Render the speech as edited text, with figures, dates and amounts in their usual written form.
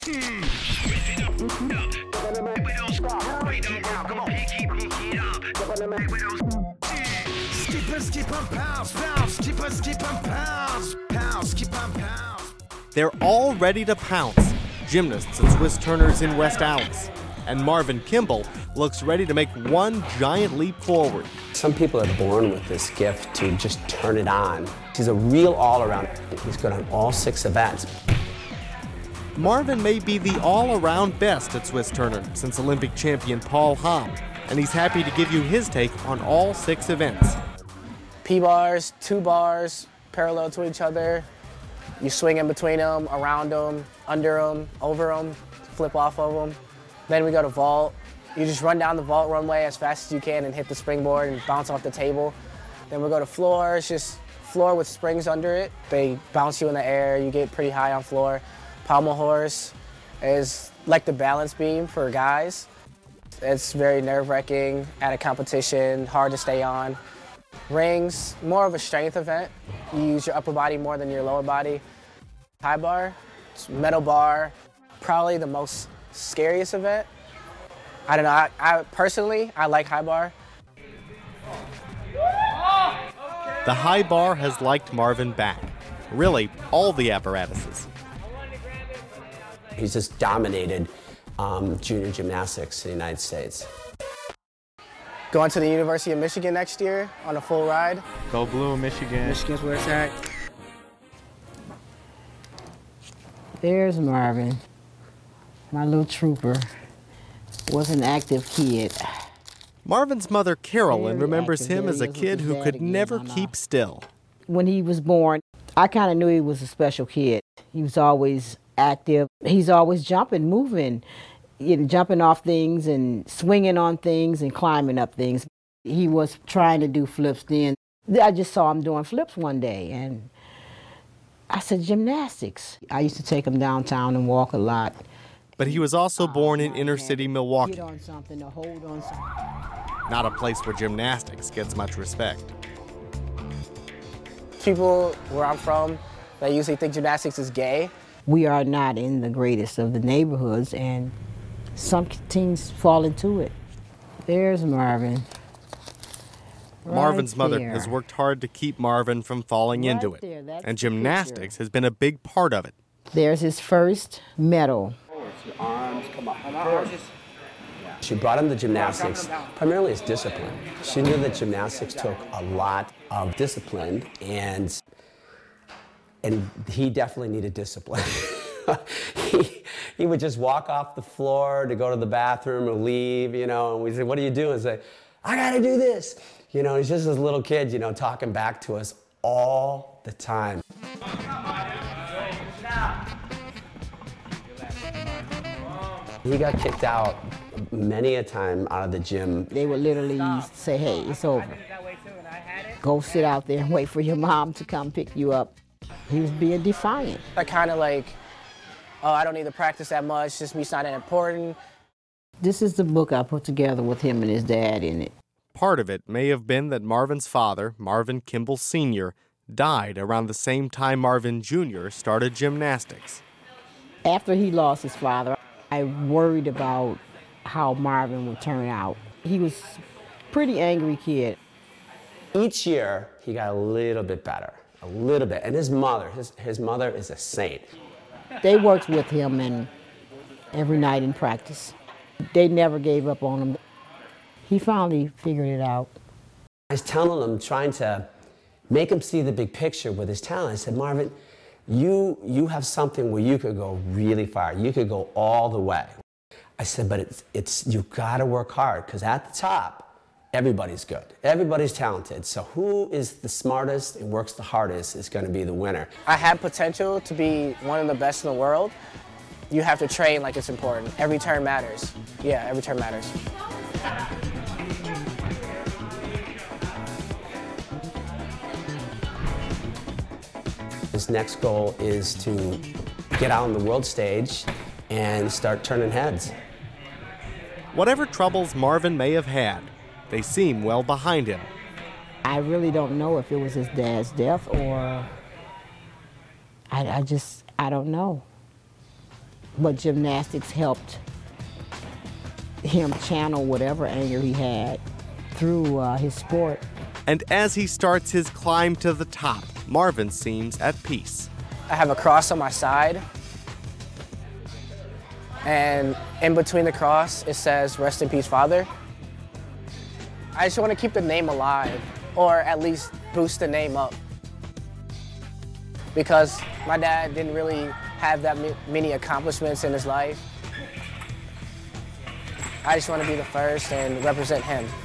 They're all ready to pounce, gymnasts and Swiss turners in West Allis. And Marvin Kimball looks ready to make one giant leap forward. Some people are born with this gift to just turn it on. He's a real all-around. He's good on all 6 events. Marvin may be the all-around best at Swiss Turner since Olympic champion Paul Hamm, and he's happy to give you his take on all 6 events. P-bars, 2 bars, parallel to each other. You swing in between them, around them, under them, over them, flip off of them. Then we go to vault. You just run down the vault runway as fast as you can and hit the springboard and bounce off the table. Then we go to floor. It's just floor with springs under it. They bounce you in the air. You get pretty high on floor. Pommel horse is like the balance beam for guys. It's very nerve-wracking at a competition, hard to stay on. Rings, more of a strength event. You use your upper body more than your lower body. High bar, it's metal bar, probably the most scariest event. I don't know, I personally, I like high bar. The high bar has liked Marvin back. Really, all the apparatuses. He's just dominated junior gymnastics in the United States. Going to the University of Michigan next year on a full ride. Go Blue, Michigan. Michigan's where it's at. There's Marvin, my little trooper. Was an active kid. Marvin's mother, Carolyn, Very remembers active. him There as he a is with kid his who dad could again, never I know. keep still. When he was born, I kind of knew he was a special kid. He was always active. He's always jumping, moving, jumping off things and swinging on things and climbing up things. He was trying to do flips then. I just saw him doing flips one day, and I said, gymnastics. I used to take him downtown and walk a lot. But he was also born in inner-city Milwaukee, Get on something or hold on something. not a place where gymnastics gets much respect. People where I'm from, they usually think gymnastics is gay. We are not in the greatest of the neighborhoods, and some teens fall into it. There's Marvin. Marvin's Right mother there. has worked hard to keep Marvin from falling Right into it, there, that's and the gymnastics picture. has been a big part of it. There's his first medal. Arms, come up. She brought him to gymnastics primarily as discipline. She knew that gymnastics took a lot of discipline, and he definitely needed discipline. he would just walk off the floor to go to the bathroom or leave, and we say, what do you do? And say, I gotta do this. He's just this little kid, talking back to us all the time. He got kicked out many a time out of the gym. They would literally say, hey, it's over. Go sit out there and wait for your mom to come pick you up. He was being defiant. I kind of like, oh, I don't need to practice that much, just me's not that important. This is the book I put together with him and his dad in it. Part of it may have been that Marvin's father, Marvin Kimball Sr., died around the same time Marvin Jr. started gymnastics. After he lost his father, I worried about how Marvin would turn out. He was a pretty angry kid. Each year, he got a little bit better, a little bit. And his mother is a saint. They worked with him and every night in practice. They never gave up on him. He finally figured it out. I was telling him, trying to make him see the big picture with his talent. I said, Marvin, you have something where you could go really far. You could go all the way. I said, but you gotta work hard, because at the top, everybody's good. Everybody's talented. So who is the smartest and works the hardest is gonna be the winner. I had potential to be one of the best in the world. You have to train like it's important. Every turn matters. Yeah, every turn matters. His next goal is to get out on the world stage and start turning heads. Whatever troubles Marvin may have had, they seem well behind him. I really don't know if it was his dad's death or I don't know. but gymnastics helped him channel whatever anger he had through his sport. And as he starts his climb to the top, Marvin seems at peace. I have a cross on my side, and in between the cross, it says, "Rest in peace, Father." I just want to keep the name alive, or at least boost the name up. Because my dad didn't really have that many accomplishments in his life. I just want to be the first and represent him.